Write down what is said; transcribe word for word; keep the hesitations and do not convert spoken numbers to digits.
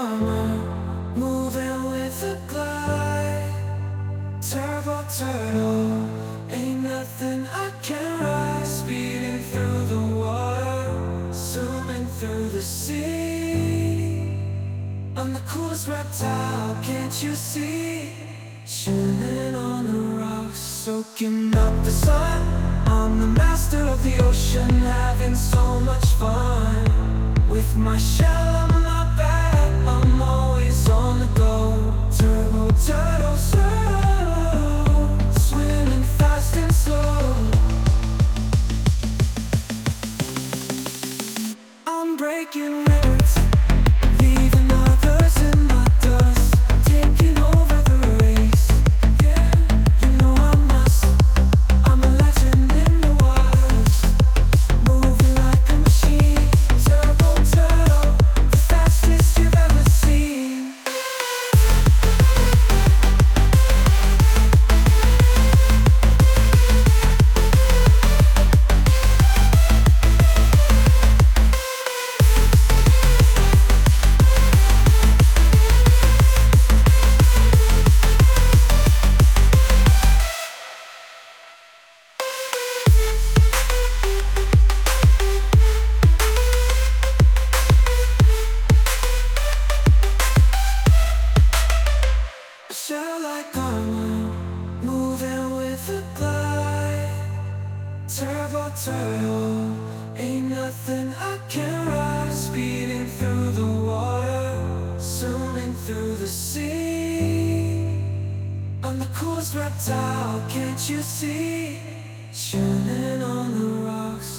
armor, moving with a glide. Turbo turtle, ain't nothing I can ride. Speeding through the water, zooming through the sea. I'm the coolest reptile, can't you see? Chilling on the rocks, soaking up the sun. I'm the master of the ocean, having so much fun. With my shell on my back, I'm always on the go. Turbo turtle, turtle, swimming fast and slow. I'm breaking records, leaving others in my dust, taking over the race. Yeah, you know I must. I'm a legend in the waters, moving like a machine. Turbo turtle, the fastest you've ever seen. Shell like armor, moving with a glide. Turbo turtle, ain't nothing I can ride. Speeding through the water, zooming through the sea. I'm the coolest reptile, can't you see? Chilling on the rocks,